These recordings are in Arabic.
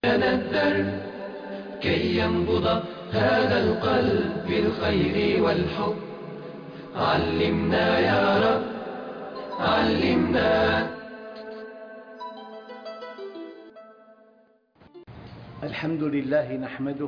تندر كي ينبض هذا القلب بالخير والحب. علمنا يا رب، علمنا. الحمد لله نحمده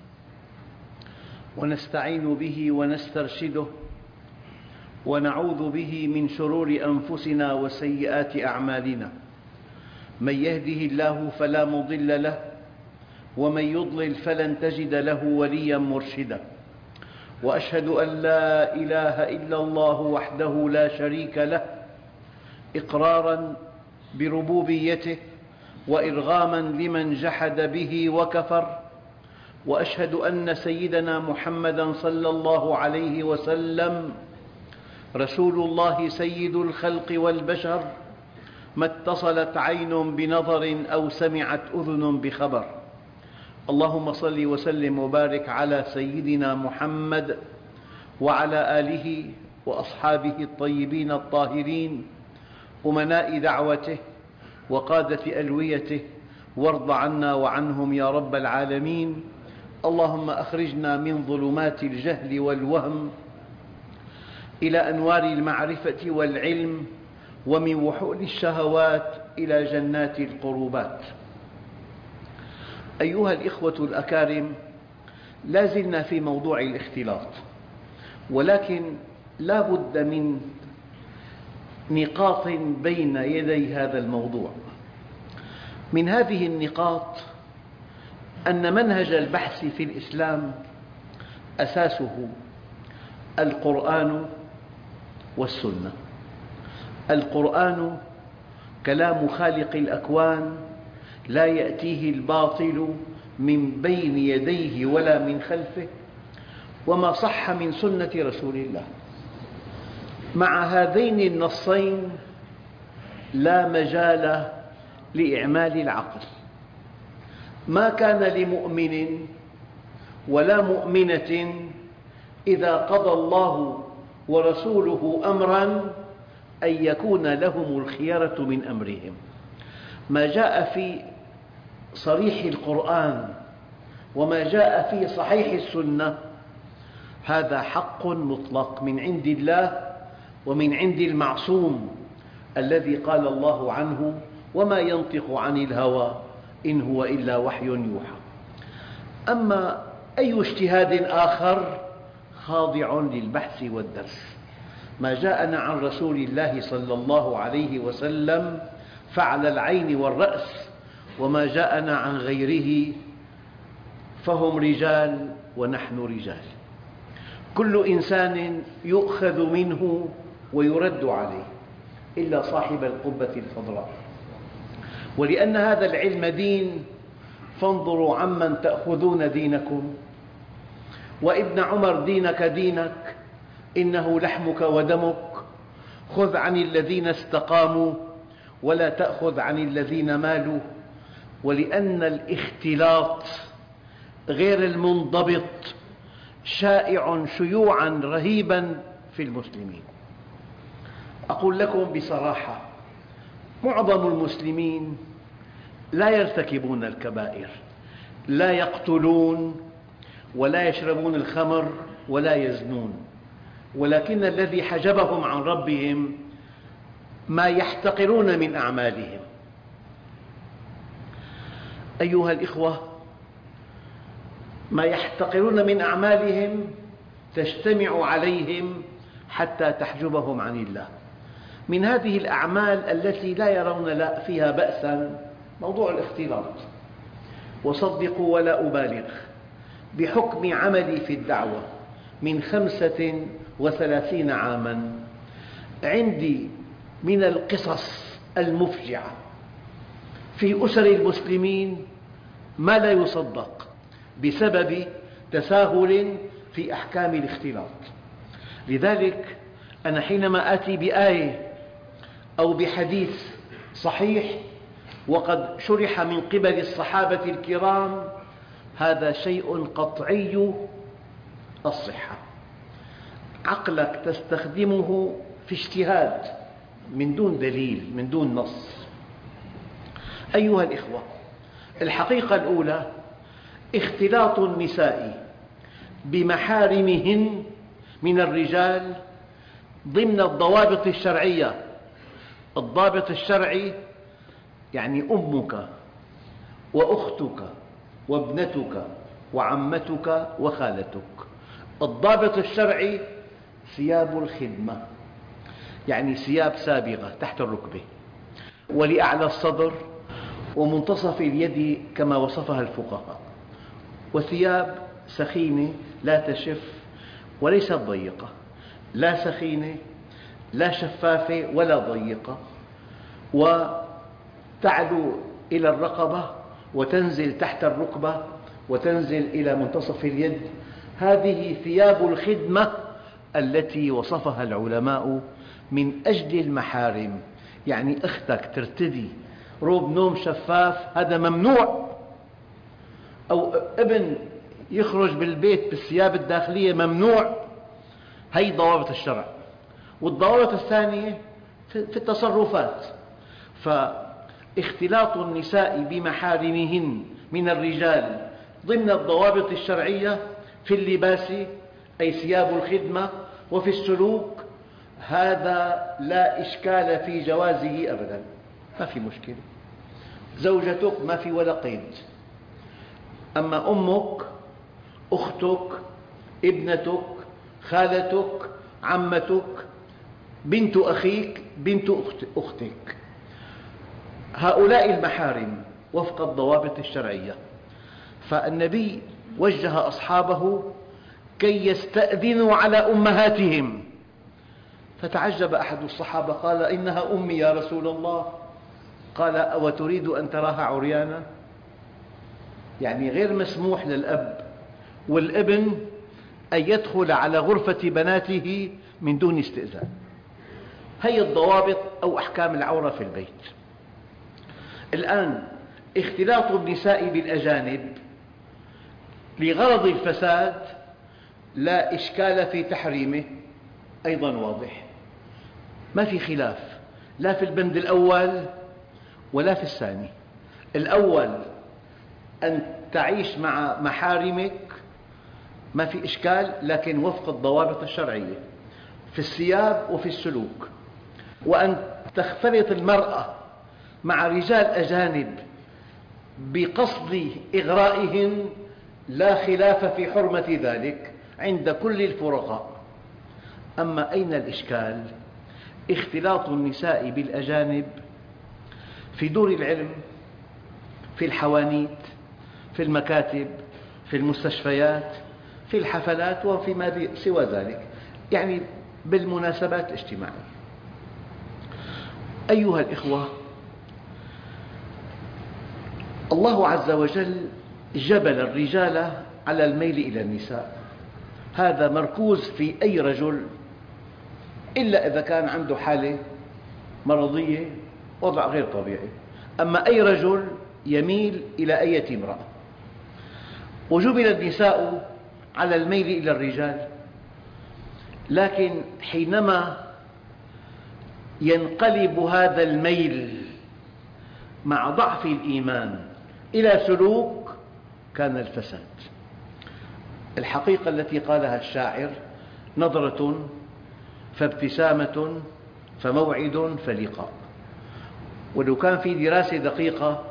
ونستعين به ونسترشده ونعوذ به من شرور أنفسنا وسيئات أعمالنا. من يهده الله فلا مضل له ومن يضلل فلن تجد له وليا مرشدا. وأشهد أن لا إله إلا الله وحده لا شريك له إقرارا بربوبيته وإرغاما لمن جحد به وكفر. وأشهد أن سيدنا محمدا صلى الله عليه وسلم رسول الله سيد الخلق والبشر، ما اتصلت عين بنظر أو سمعت أذن بخبر. اللهم صل وسلم وبارك على سيدنا محمد وعلى آله وأصحابه الطيبين الطاهرين أمناء دعوته وقادة ألويته، وارض عنا وعنهم يا رب العالمين. اللهم أخرجنا من ظلمات الجهل والوهم إلى أنوار المعرفة والعلم، ومن وحول الشهوات إلى جنات القربات. أيها الإخوة الأكارم، لا زلنا في موضوع الاختلاط، ولكن لا بد من نقاط بين يدي هذا الموضوع. من هذه النقاط أن منهج البحث في الإسلام أساسه القرآن والسنة. القرآن كلام خالق الأكوان، لا يأتيه الباطل من بين يديه ولا من خلفه، وما صح من سنة رسول الله. مع هذين النصين لا مجال لإعمال العقل. ما كان لمؤمن ولا مؤمنة إذا قضى الله ورسوله أمرا أن يكون لهم الخيرة من أمرهم. ما جاء في صريح القرآن وما جاء في صحيح السنة هذا حق مطلق من عند الله ومن عند المعصوم الذي قال الله عنه: وما ينطق عن الهوى إن هو إلا وحي يوحى. أما أي اجتهاد آخر خاضع للبحث والدرس. ما جاءنا عن رسول الله صلى الله عليه وسلم فعلى العين والرأس، وما جاءنا عن غيره فهم رجال ونحن رجال. كل إنسان يؤخذ منه ويرد عليه إلا صاحب القبة الخضراء. ولأن هذا العلم دين فانظروا عمن تأخذون دينكم. وابن عمر: دينك دينك إنه لحمك ودمك، خذ عن الذين استقاموا ولا تأخذ عن الذين مالوا. ولأن الاختلاط غير المنضبط شائع شيوعا رهيبا في المسلمين. أقول لكم بصراحة: معظم المسلمين لا يرتكبون الكبائر، لا يقتلون ولا يشربون الخمر ولا يزنون، ولكن الذي حجبهم عن ربهم ما يحتقرون من أعمالهم. أيها الإخوة، ما يحتقرون من أعمالهم تجتمع عليهم حتى تحجبهم عن الله. من هذه الأعمال التي لا يرون فيها بأسا موضوع الاختلاط. وصدقوا ولا أبالغ، بحكم عملي في الدعوة من 35 عاما عندي من القصص المفجعة في أسر المسلمين ما لا يصدق بسبب تساهل في أحكام الاختلاط. لذلك أنا حينما آتي بآية أو بحديث صحيح وقد شرح من قبل الصحابة الكرام، هذا شيء قطعي الصحة. عقلك تستخدمه في اجتهاد من دون دليل، من دون نص. أيها الإخوة، الحقيقة الأولى اختلاط النساء بمحارمهن من الرجال ضمن الضوابط الشرعية. الضابط الشرعي يعني أمك وأختك وابنتك وعمتك وخالتك. الضابط الشرعي ثياب الخدمة، يعني ثياب سابغة تحت الركبة ولأعلى الصدر ومنتصف اليد كما وصفها الفقهاء، وثياب سخينة لا تشف وليست ضيقة، لا سخينة لا شفافة ولا ضيقة، وتعلو إلى الرقبة وتنزل تحت الركبة وتنزل إلى منتصف اليد. هذه ثياب الخدمة التي وصفها العلماء من أجل المحارم. يعني أختك ترتدي روب نوم شفاف، هذا ممنوع، أو ابن يخرج بالبيت بالثياب الداخلية ممنوع. هذه ضوابط الشرع. والضوابط الثانية في التصرفات، فاختلاط النساء بمحارمهن من الرجال ضمن الضوابط الشرعية في اللباس أي ثياب الخدمة، وفي السلوك هذا لا إشكال في جوازه أبدا، ما في مشكلة. زوجتك ما في ولا قيد، أما أمك أختك ابنتك خالتك عمتك بنت أخيك بنت أختك، هؤلاء المحارم وفق الضوابط الشرعية. فالنبي وجه أصحابه كي يستأذنوا على أمهاتهم، فتعجب أحد الصحابة قال: إنها أمي يا رسول الله. قال: أو تريد أن تراها عريانا؟ يعني غير مسموح للأب والابن أن يدخل على غرفة بناته من دون استئذان. هي الضوابط أو أحكام العورة في البيت. الآن اختلاط النساء بالأجانب لغرض الفساد لا إشكال في تحريمه، أيضا واضح، ما في خلاف لا في البند الأول ولا في الثاني. الأول أن تعيش مع محارمك ما في إشكال، لكن وفق الضوابط الشرعية في الثياب وفي السلوك. وأن تختلط المرأة مع رجال أجانب بقصد إغرائهن لا خلاف في حرمة ذلك عند كل الفرقاء. أما أين الإشكال؟ اختلاط النساء بالأجانب في دور العلم، في الحوانيت، في المكاتب، في المستشفيات، في الحفلات، وفيما سوى ذلك، يعني بالمناسبات الاجتماعية. أيها الإخوة، الله عز وجل جبل الرجال على الميل إلى النساء، هذا مركوز في أي رجل إلا إذا كان عنده حالة مرضية وضع غير طبيعي، أما أي رجل يميل إلى أي امرأة. وجبل النساء على الميل إلى الرجال، لكن حينما ينقلب هذا الميل مع ضعف الإيمان إلى سلوك كان الفساد. الحقيقة التي قالها الشاعر: نظرة فابتسامة فموعد فلقاء. ولو كان في دراسة دقيقة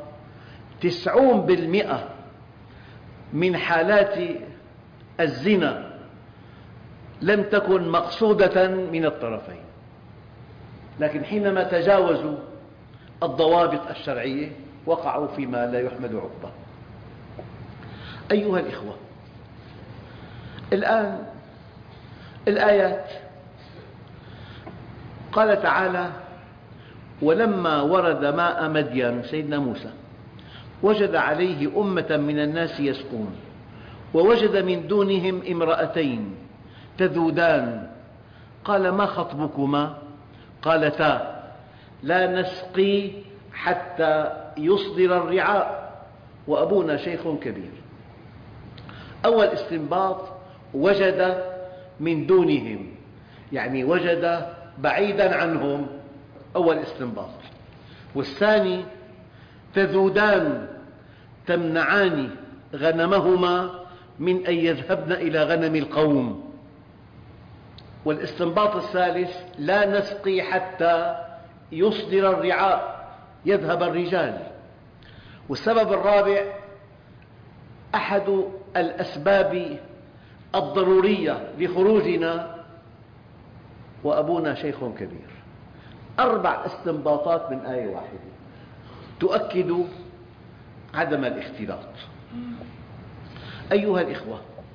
90% من حالات الزنا لم تكن مقصودة من الطرفين، لكن حينما تجاوزوا الضوابط الشرعية وقعوا فيما لا يحمد عقباه. أيها الإخوة، الآن الآيات قال تعالى: ولما ورد ماء مدين، سيدنا موسى، وجد عليه أمة من الناس يسقون، ووجد من دونهم امرأتين تذودان، قال: ما خطبكما؟ قالتا: لا نسقي حتى يصدر الرعاء وأبونا شيخ كبير. أول استنباط: وجد من دونهم، يعني وجد بعيدا عنهم، أول استنباط. والثاني: تذودان، تمنعان غنمهما من أن يذهبن إلى غنم القوم. والاستنباط الثالث: لا نسقي حتى يصدر الرعاء، يذهب الرجال. والسبب الرابع: أحد الأسباب الضرورية لخروجنا وأبونا شيخ كبير. 4 استنباطات من آية واحدة تؤكد عدم الاختلاط. أيها الإخوة،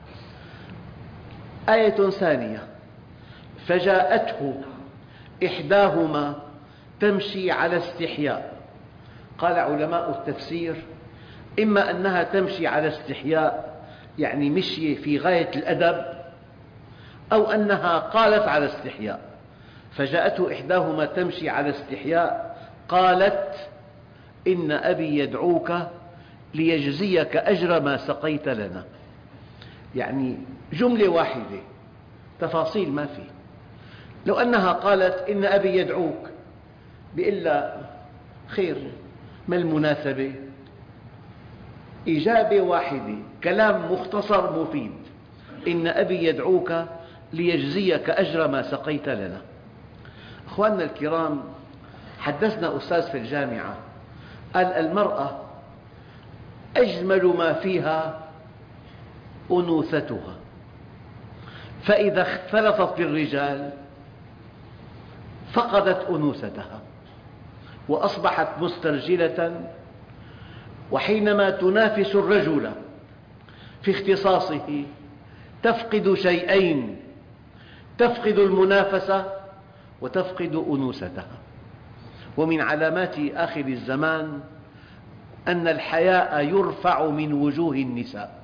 آية ثانية: فجاءته إحداهما تمشي على استحياء. قال علماء التفسير: إما أنها تمشي على استحياء يعني مشي في غاية الأدب، أو أنها قالت على استحياء. فجاءته إحداهما تمشي على استحياء قالت: إن أبي يدعوك ليجزيك أجر ما سقيت لنا. يعني جملة واحدة، تفاصيل ما في. لو أنها قالت: إن أبي يدعوك، بإلا خير، ما المناسبة؟ إجابة واحدة، كلام مختصر مفيد: إن أبي يدعوك ليجزيك أجر ما سقيت لنا. أخواننا الكرام، حدثنا أستاذ في الجامعة قال: المرأة أجمل ما فيها أنوثتها، فإذا اختلطت بالرجال فقدت أنوثتها وأصبحت مسترجلة، وحينما تنافس الرجل في اختصاصه تفقد شيئين: تفقد المنافسة وتفقد أنوثتها. ومن علامات آخر الزمان أن الحياء يرفع من وجوه النساء،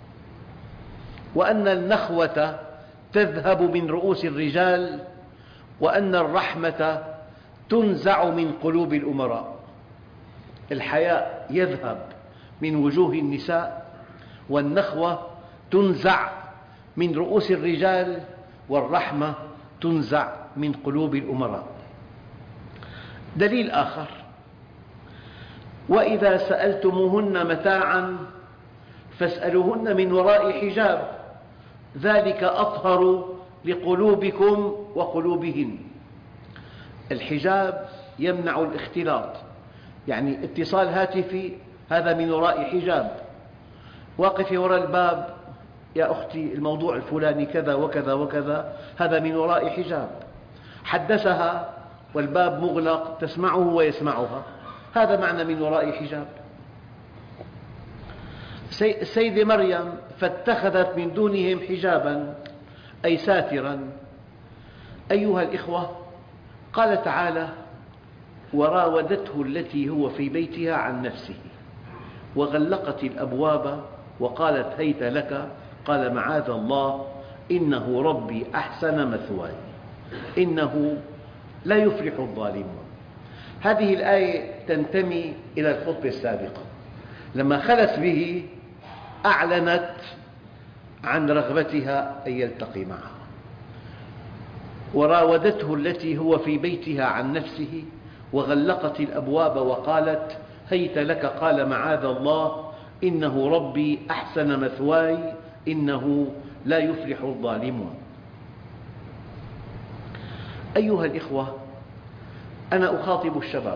وأن النخوة تذهب من رؤوس الرجال، وأن الرحمة تنزع من قلوب الأمراء. الحياء يذهب من وجوه النساء، والنخوة تنزع من رؤوس الرجال، والرحمة تنزع من قلوب الأمراء. دليل آخر: وإذا سألتموهن متاعا فاسألوهن من وراء حجاب، ذلك أطهر لقلوبكم وقلوبهن. الحجاب يمنع الاختلاط، يعني اتصال هاتفي هذا من وراء حجاب. واقفة وراء الباب: يا أختي الموضوع الفلاني كذا وكذا وكذا، هذا من وراء حجاب. حدثها والباب مغلق، تسمعه ويسمعها، هذا معنى من وراء حجاب. السيدة مريم: فاتخذت من دونهم حجابا، أي ساترا. أيها الإخوة، قال تعالى: وراودته التي هو في بيتها عن نفسه وغلقت الأبواب وقالت هيت لك قال معاذ الله إنه ربي أحسن مثواي إنه لا يفلح الظالمون. هذه الآية تنتمي إلى الخطبة السابقة، لما خلت به أعلنت عن رغبتها أن يلتقي معها. وراودته التي هو في بيتها عن نفسه وغلقت الأبواب وقالت هيت لك قال معاذ الله إنه ربي أحسن مثواي إنه لا يفلح الظالمون. أيها الإخوة، أنا أخاطب الشباب.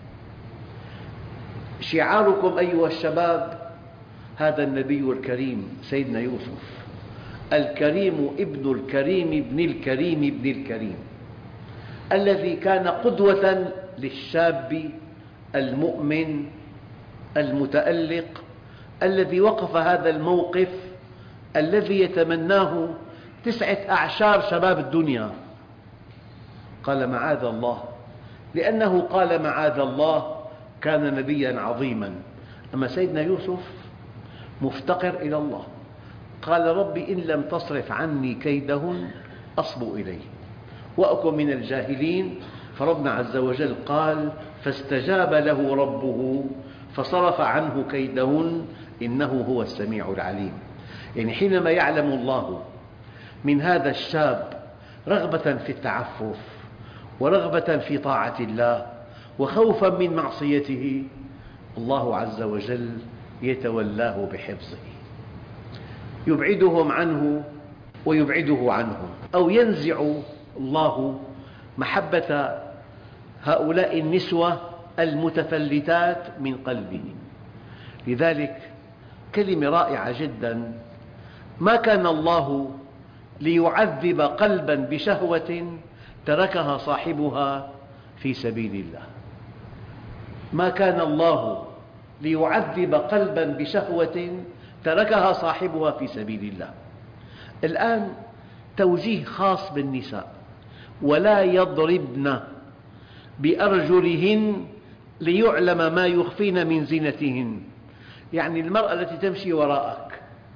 شعاركم أيها الشباب هذا النبي الكريم سيدنا يوسف: الكريم ابن الكريم ابن الكريم ابن الكريم، الذي كان قدوة للشاب المؤمن المتألق، الذي وقف هذا الموقف الذي يتمناه 9 أعشار شباب الدنيا. قال معاذ الله، لأنه قال معاذ الله كان نبيا عظيما. أما سيدنا يوسف مفتقر إلى الله، قال ربي إن لم تصرف عني كيدهن أصب إليه وأكن من الجاهلين. فربنا عز وجل قال فاستجاب له ربه فصرف عنه كيدهن إنه هو السميع العليم. يعني حينما يعلم الله من هذا الشاب رغبة في التعفف ورغبة في طاعة الله وخوفا من معصيته، الله عز وجل يتولاه بحفظه، يبعدهم عنه ويبعده عنهم، أو ينزع الله محبة هؤلاء النسوة المتفلتات من قلبه. لذلك كلمة رائعة جدا: ما كان الله ليعذب قلبا بشهوة تركها صاحبها في سبيل الله. ما كان الله ليعذب قلبا بشهوة تركها صاحبها في سبيل الله. الآن توجيه خاص بالنساء: ولا يضربن بأرجلهن ليعلم ما يخفين من زينتهن. يعني المرأة التي تمشي وراءك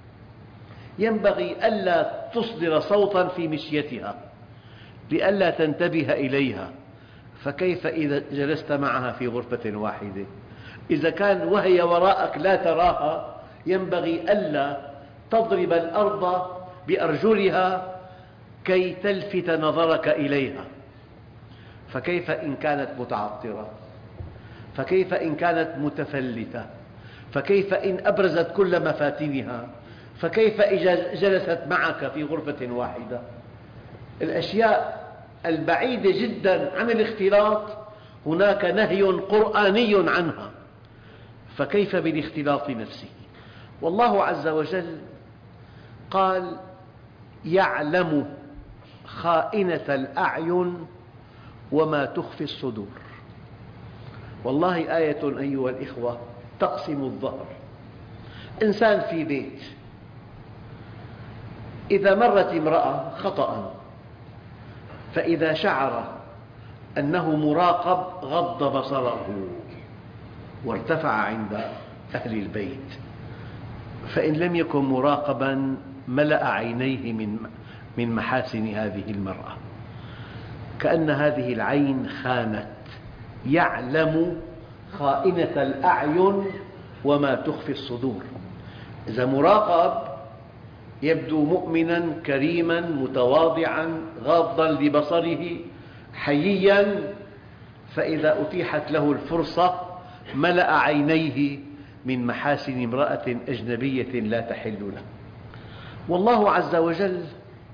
ينبغي ألا تصدر صوتا في مشيتها لئلا تنتبه إليها، فكيف إذا جلست معها في غرفة واحدة؟ إذا كان وهي وراءك لا تراها ينبغي ألا تضرب الأرض بأرجلها كي تلفت نظرك إليها، فكيف إن كانت متعطرة؟ فكيف إن كانت متفلتة؟ فكيف إن أبرزت كل مفاتنها؟ فكيف إذا جلست معك في غرفة واحدة؟ الأشياء البعيدة جدا عن الاختلاط هناك نهي قرآني عنها، فكيف بالاختلاط نفسه؟ والله عز وجل قال: يعلم خائنة الأعين وما تخفي الصدور. والله آية أيها الإخوة تقسم الظهر. إنسان في بيت، إذا مرت امرأة خطأ فإذا شعر أنه مراقب غض بصره وارتفع عند أهل البيت، فإن لم يكن مراقبا ملأ عينيه من محاسن هذه المرأة، كأن هذه العين خانت. يعلم خائنة الأعين وما تخفي الصدور. إذا مراقب يبدو مؤمنا كريما متواضعا غاضا لبصره حييا، فإذا أتيحت له الفرصة ملأ عينيه من محاسن امرأة أجنبية لا تحل له. والله عز وجل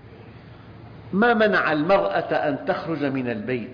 ما منع المرأة أن تخرج من البيت،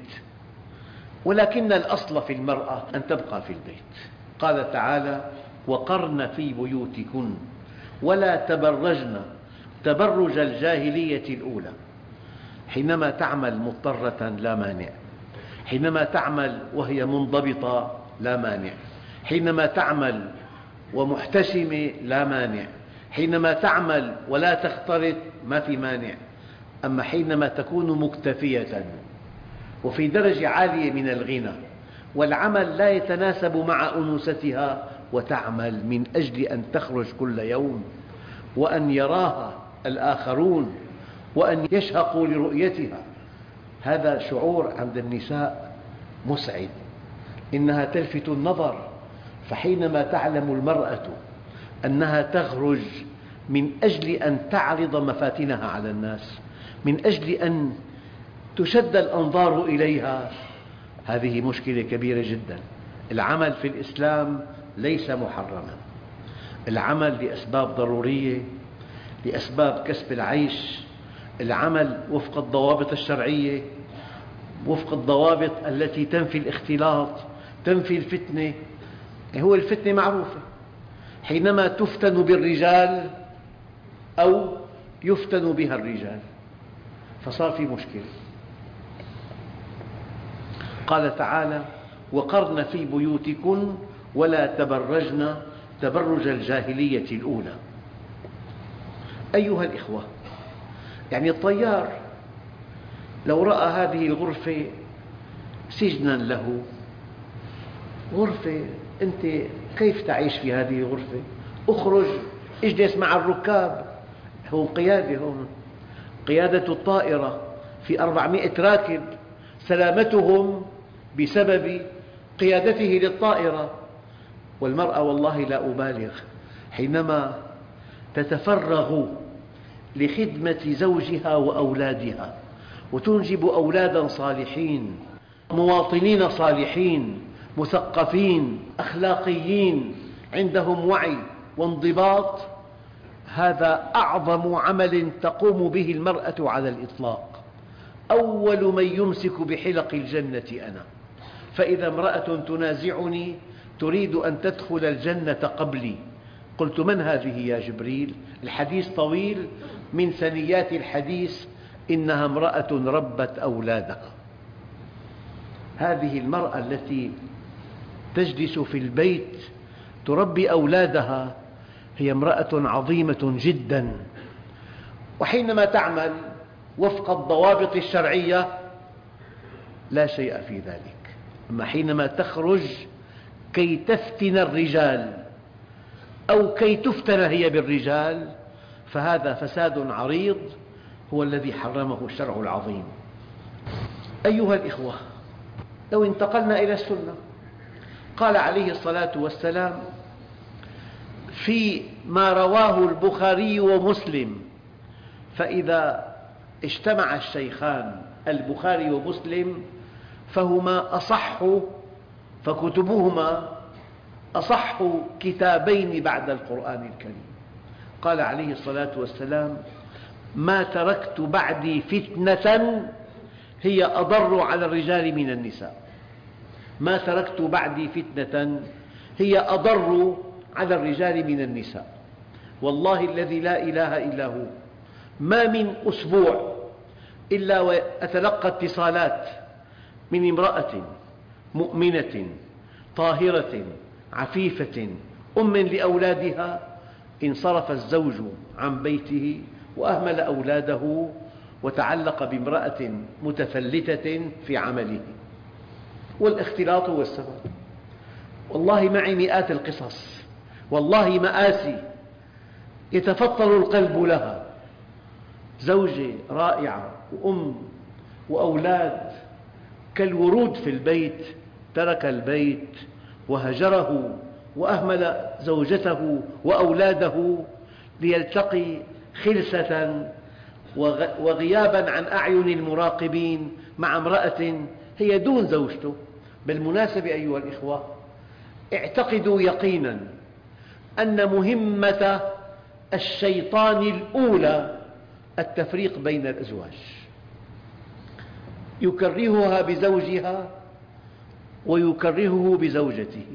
ولكن الأصل في المرأة أن تبقى في البيت. قال تعالى: وقرن في بيوتكن ولا تبرجن تبرج الجاهلية الأولى. حينما تعمل مضطرة لا مانع، حينما تعمل وهي منضبطة لا مانع، حينما تعمل ومحتشمة لا مانع، حينما تعمل ولا تختلط ما في مانع. أما حينما تكون مكتفية وفي درجة عالية من الغنى والعمل لا يتناسب مع أنوثتها وتعمل من أجل أن تخرج كل يوم وأن يراها الآخرون وأن يشهقوا لرؤيتها، هذا شعور عند النساء مسعد، إنها تلفت النظر. فحينما تعلم المرأة أنها تخرج من أجل أن تعرض مفاتنها على الناس، من أجل أن تشد الأنظار إليها، هذه مشكلة كبيرة جدا. العمل في الإسلام ليس محرما، العمل لأسباب ضرورية، لأسباب كسب العيش، العمل وفق الضوابط الشرعية، وفق الضوابط التي تنفي الاختلاط، تنفي الفتنة. هو الفتنة معروفة، حينما تفتن بالرجال أو يفتن بها الرجال فصار في مشكلة. قال تعالى: وقرن في بيوتكن ولا تبرجن تبرج الجاهلية الأولى. أيها الإخوة، يعني الطيار لو رأى هذه الغرفة سجنا له، غرفة أنت كيف تعيش في هذه الغرفة؟ اخرج اجلس مع الركاب. هو قيادة، هون قيادة الطائرة في 400 راكب سلامتهم بسبب قيادته للطائرة. والمرأة والله لا أبالغ حينما تتفرغ لخدمة زوجها وأولادها وتنجب أولادا صالحين مواطنين صالحين مثقفين أخلاقيين عندهم وعي وانضباط، هذا أعظم عمل تقوم به المرأة على الإطلاق. أول من يمسك بحلق الجنة أنا، فإذا امرأة تنازعني تريد أن تدخل الجنة قبلي، قلت من هذه يا جبريل؟ الحديث طويل، من ثنيات الحديث إنها امرأة ربت أولادها. هذه المرأة التي تجلس في البيت تربي أولادها هي امرأة عظيمة جدا، وحينما تعمل وفق الضوابط الشرعية لا شيء في ذلك. أما حينما تخرج كي تفتن الرجال أو كي تفتن هي بالرجال فهذا فساد عريض هو الذي حرمه الشرع العظيم. أيها الإخوة، لو انتقلنا إلى السنة، قال عليه الصلاة والسلام فيما رواه البخاري ومسلم: فإذا اجتمع الشيخان البخاري ومسلم فهما فكتبهما أصح كتابين بعد القرآن الكريم. قال عليه الصلاة والسلام: ما تركت بعدي فتنة هي أضر على الرجال من النساء. ما تركت بعدي فتنة هي أضر على الرجال من النساء. والله الذي لا إله إلا هو، ما من أسبوع إلا وأتلقى اتصالات من امرأة مؤمنة طاهرة عفيفة أم لأولادها انصرف الزوج عن بيته وأهمل أولاده وتعلق بامرأة متفلتة في عمله، والاختلاط هو السبب. والله معي مئات القصص، والله مآسي يتفطر القلب لها. زوجة رائعة وأم وأولاد كالورود في البيت، ترك البيت وهجره وأهمل زوجته وأولاده ليلتقي خلسة وغيابا عن أعين المراقبين مع امرأة هي دون زوجته. بالمناسبة أيها الإخوة، اعتقدوا يقينا أن مهمة الشيطان الأولى التفريق بين الأزواج، يكرهها بزوجها ويكرهه بزوجته.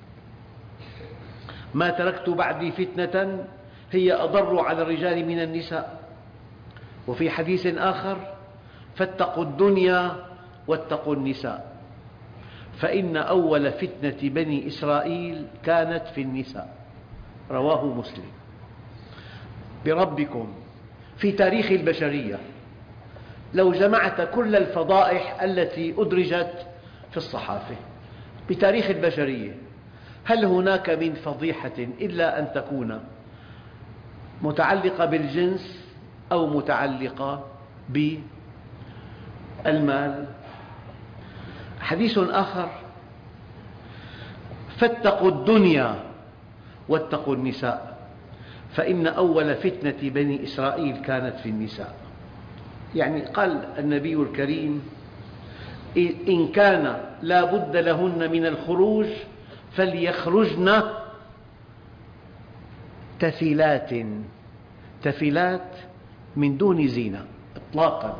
ما تركت بعدي فتنة هي أضر على الرجال من النساء. وفي حديث آخر: فاتقوا الدنيا واتقوا النساء، فإن أول فتنة بني إسرائيل كانت في النساء. رواه مسلم. بربكم في تاريخ البشرية لو جمعت كل الفضائح التي أدرجت في الصحافة بتاريخ البشرية، هل هناك من فضيحة إلا أن تكون متعلقة بالجنس أو متعلقة بالمال؟ حديث آخر: فاتقوا الدنيا واتقوا النساء، فإن أول فتنة بني إسرائيل كانت في النساء. يعني قال النبي الكريم: إن كان لا بد لهن من الخروج فليخرجن تفلات من دون زينة إطلاقا.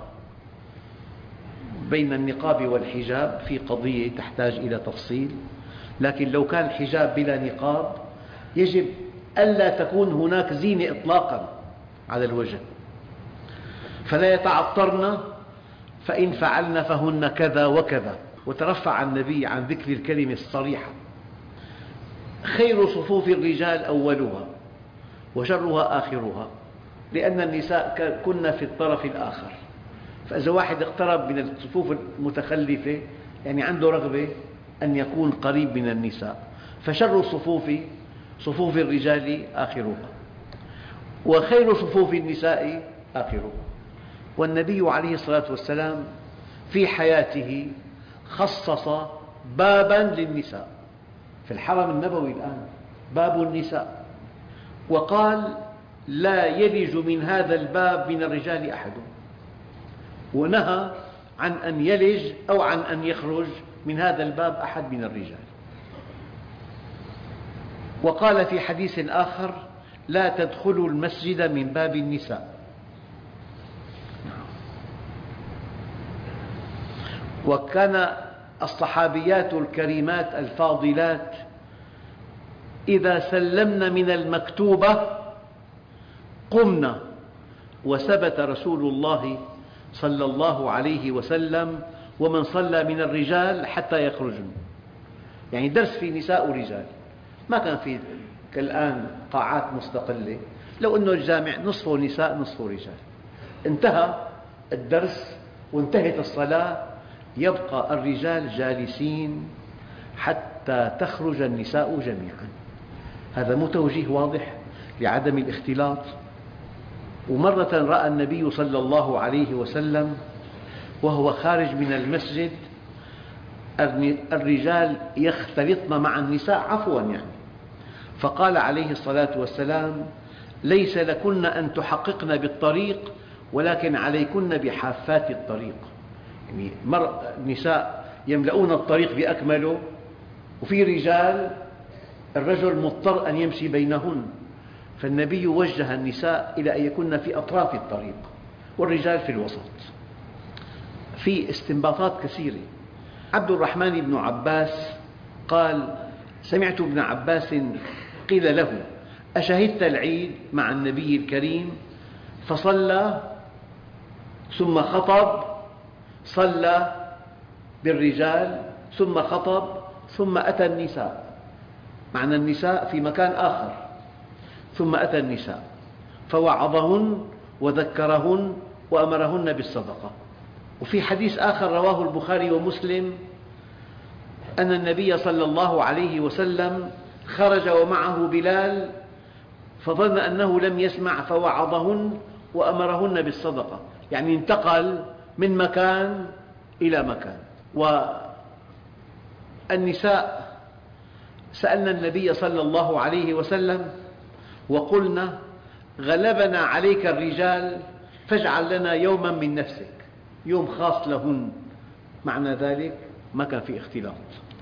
بين النقاب والحجاب في قضية تحتاج إلى تفصيل، لكن لو كان حجاب بلا نقاب يجب ألا تكون هناك زينة إطلاقا على الوجه. فلا يتعطرن، فإن فعلن فهن كذا وكذا. وترفع النبي عن ذكر الكلمة الصريحة: خير صفوف الرجال أولها وشرها آخرها، لأن النساء كن في الطرف الآخر. فإذا واحد اقترب من الصفوف المتخلفة يعني عنده رغبة أن يكون قريب من النساء، فشر صفوف الرجال آخرها وخير صفوف النساء آخرها. والنبي عليه الصلاة والسلام في حياته خصص بابا للنساء في الحرم النبوي الآن، باب النساء، وقال: لا يلج من هذا الباب من الرجال أحد، ونهى عن أن يلج أو عن أن يخرج من هذا الباب أحد من الرجال. وقال في حديث آخر: لا تدخلوا المسجد من باب النساء. وكان الصحابيات الكريمات الفاضلات إذا سلمن من المكتوبة قمنا، وثبت رسول الله صلى الله عليه وسلم ومن صلى من الرجال حتى يخرجن، يعني درس في نساء ورجال، ما كان في كالآن قاعات مستقلة، لو أنه الجامع نصفه نساء نصفه رجال، انتهى الدرس وانتهت الصلاة، يبقى الرجال جالسين حتى تخرج النساء جميعا. هذا مو توجيه واضح لعدم الاختلاط؟ ومرة رأى النبي صلى الله عليه وسلم وهو خارج من المسجد الرجال يختلطن مع النساء عفوا يعني، فقال عليه الصلاة والسلام: ليس لكن أن تحققن بالطريق ولكن عليكن بحافات الطريق. يعني النساء يملؤون الطريق بأكمله، وفي رجال الرجل مضطر أن يمشي بينهن، فالنبي وجه النساء إلى أن يكن في أطراف الطريق والرجال في الوسط. في استنباطات كثيرة. عبد الرحمن بن عباس قال: سمعت ابن عباس قيل له: أشهدت العيد مع النبي الكريم؟ فصلى ثم خطب، صلى بالرجال ثم خطب ثم أتى النساء، معنى النساء في مكان آخر، ثم أتى النساء فوعظهن وذكرهن وأمرهن بالصدقة. وفي حديث آخر رواه البخاري ومسلم أن النبي صلى الله عليه وسلم خرج ومعه بلال فظن أنه لم يسمع فوعظهن وأمرهن بالصدقة، يعني انتقل من مكان إلى مكان. والنساء سألنا النبي صلى الله عليه وسلم وقلنا: غلبنا عليك الرجال فاجعل لنا يوما من نفسك، يوم خاص لهن. معنى ذلك ما كان في اختلاط.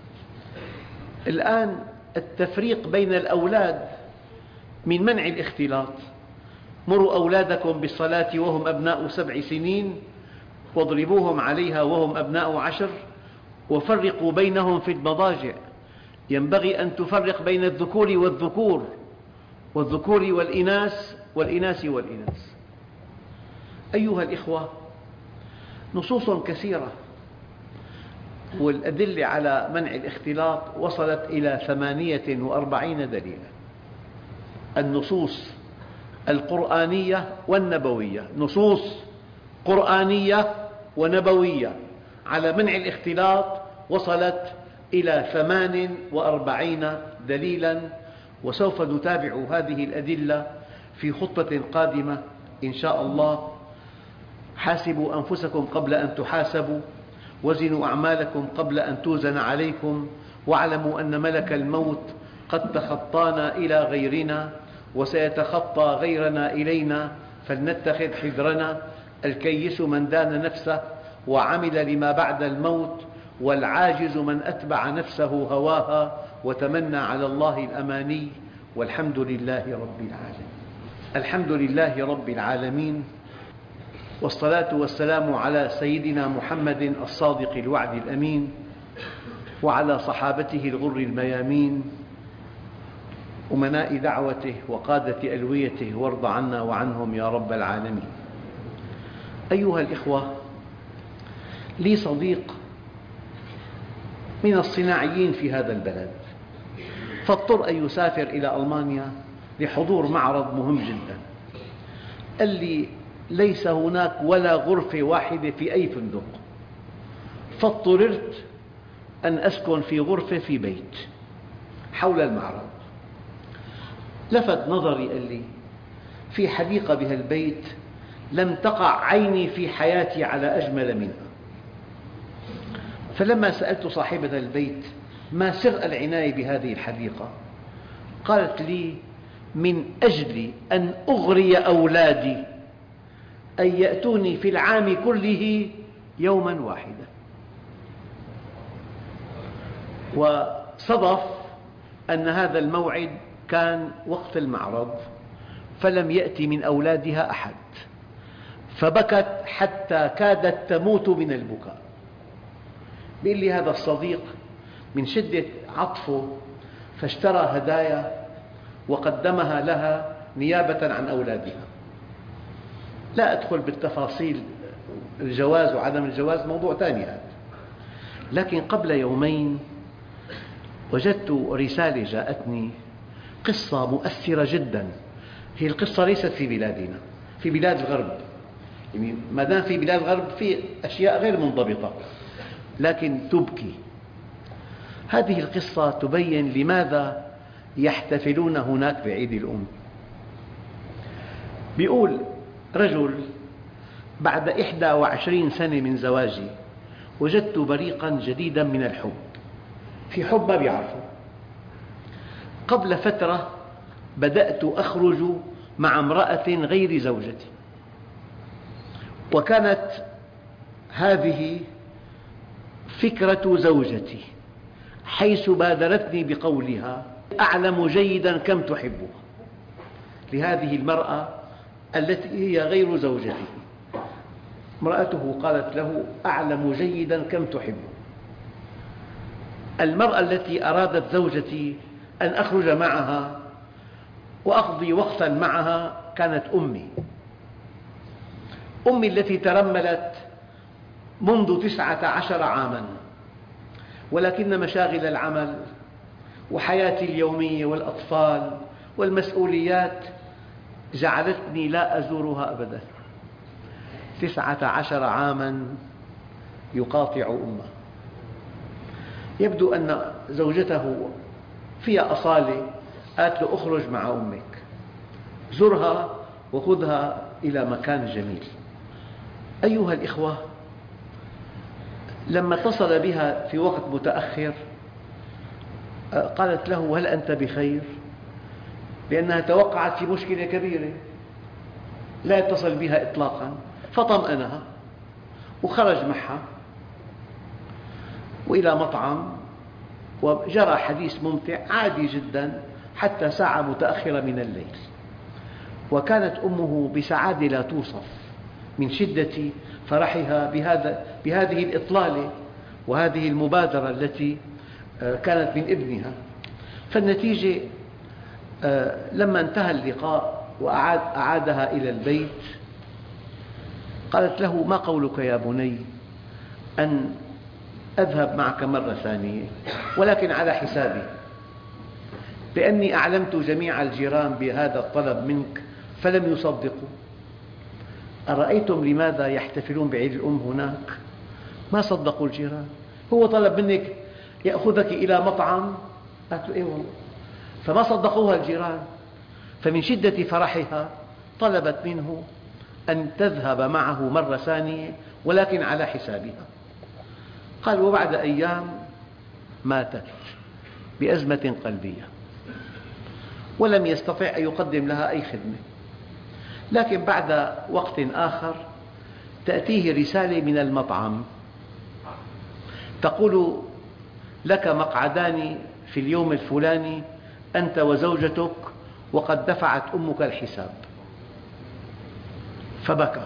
الآن التفريق بين الأولاد من منع الاختلاط: مروا أولادكم بالصلاة وهم أبناء 7 سنين واضربوهم عليها وهم أبناء 10 وفرقوا بينهم في المضاجع. ينبغي أن تفرق بين الذكور والذكور والذكور والإناث والإناث والإناث. أيها الإخوة، نصوص كثيرة والأدلة على منع الاختلاط وصلت إلى 48 دليلا. النصوص القرآنية والنبوية، نصوص قرآنية ونبوية على منع الاختلاط وصلت إلى 48 دليلا، وسوف نتابع هذه الأدلة في خطة قادمة إن شاء الله. حاسبوا أنفسكم قبل أن تحاسبوا، وزنوا أعمالكم قبل أن توزن عليكم، واعلموا أن ملك الموت قد تخطانا إلى غيرنا وسيتخطى غيرنا إلينا، فلنتخذ حذرنا. الكيس من دان نفسه وعمل لما بعد الموت، والعاجز من أتبع نفسه هواها وتمنى على الله الأماني، والحمد لله رب العالمين. الحمد لله رب العالمين، والصلاة والسلام على سيدنا محمد الصادق الوعد الأمين، وعلى صحابته الغر الميامين، أمناء دعوته وقادة ألويته، وارض عنا وعنهم يا رب العالمين. أيها الإخوة، لي صديق من الصناعيين في هذا البلد، فاضطر أن يسافر إلى ألمانيا لحضور معرض مهم جدا. قال لي: ليس هناك ولا غرفة واحدة في أي فندق، فاضطررت أن أسكن في غرفة في بيت حول المعرض. لفت نظري، قال لي: في حديقة بهالبيت لم تقع عيني في حياتي على أجمل منها. فلما سألت صاحبة البيت: ما سر العناية بهذه الحديقة؟ قالت لي: من أجل أن أغري أولادي أن يأتوني في العام كله يوما واحدا. وصدف أن هذا الموعد كان وقت المعرض فلم يأتي من أولادها أحد، فبكت حتى كادت تموت من البكاء. بيقول لي هذا الصديق من شدة عطفه فاشترى هدايا وقدمها لها نيابة عن أولادها. لا أدخل بالتفاصيل الجواز وعدم الجواز، موضوع ثاني هذا. لكن قبل يومين وجدت رسالة جاءتني، قصة مؤثرة جدا. هي القصة ليست في بلادنا، في بلاد الغرب. يعني ما دام في بلاد الغرب في أشياء غير منضبطة لكن تبكي. هذه القصة تبين لماذا يحتفلون هناك بعيد الأم. بيقول رجل: بعد 21 سنة من زواجي وجدت بريقا جديدا من الحب. في حب ما بيعرفه. قبل فترة بدأت أخرج مع امرأة غير زوجتي، وكانت هذه فكرة زوجتي، حيث بادرتني بقولها: أعلم جيدا كم تحبها، لهذه المرأة التي هي غير زوجته. امرأته قالت له: أعلم جيدا كم تحبه. المرأة التي أرادت زوجتي أن أخرج معها وأقضي وقتا معها كانت أمي. أمي التي ترملت منذ 19 عاما، ولكن مشاغل العمل وحياتي اليومية والأطفال والمسؤوليات جعلتني لا أزورها أبدا. 19 عاما يقاطع أمه. يبدو أن زوجته فيها أصالة، قالت له: أخرج مع أمك، زرها وخذها إلى مكان جميل. أيها الإخوة، لما اتصل بها في وقت متأخر قالت له: هل أنت بخير؟ لأنها توقعت في مشكلة كبيرة، لا يتصل بها إطلاقا. فطمأنها وخرج معها وإلى مطعم، وجرى حديث ممتع عادي جدا حتى ساعة متأخرة من الليل. وكانت أمه بسعادة لا توصف من شدة فرحها بهذه الإطلالة وهذه المبادرة التي كانت من ابنها. فالنتيجة لما انتهى اللقاء وأعادها إلى البيت قالت له: ما قولك يا بني أن أذهب معك مرة ثانية، ولكن على حسابي، لأني أعلمت جميع الجيران بهذا الطلب منك فلم يصدقوا. أرأيتم لماذا يحتفلون بعيد الأم هناك؟ ما صدقوا الجيران. هو طلب منك يأخذك إلى مطعم، قالت له: إيه والله. فما صدقوها الجيران. فمن شدة فرحها طلبت منه أن تذهب معه مرة ثانية ولكن على حسابها. قال: وبعد أيام ماتت بأزمة قلبية، ولم يستطع أن يقدم لها أي خدمة. لكن بعد وقت آخر تأتيه رسالة من المطعم تقول: لك مقعدان في اليوم الفلاني أنت وزوجتك، وقد دفعت أمك الحساب. فبكى.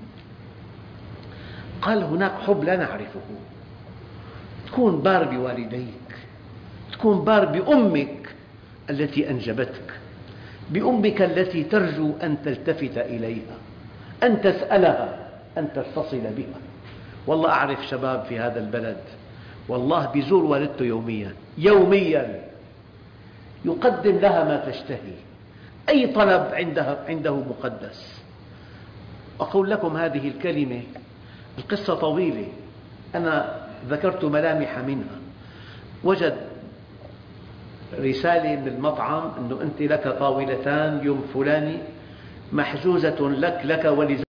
قال: هناك حب لا نعرفه. تكون بار بوالديك، تكون بار بأمك التي أنجبتك، بأمك التي ترجو أن تلتفت إليها، أن تسألها، أن تتصل بها. والله أعرف شباب في هذا البلد والله بيزور والدته يوميا يقدم لها ما تشتهي. أي طلب عنده مقدس. أقول لكم هذه الكلمة، القصة طويلة، أنا ذكرت ملامح منها. وجد رسالة من المطعم أنه أنت لك طاولتان يوم فلاني محجوزة لك ولزوجتك.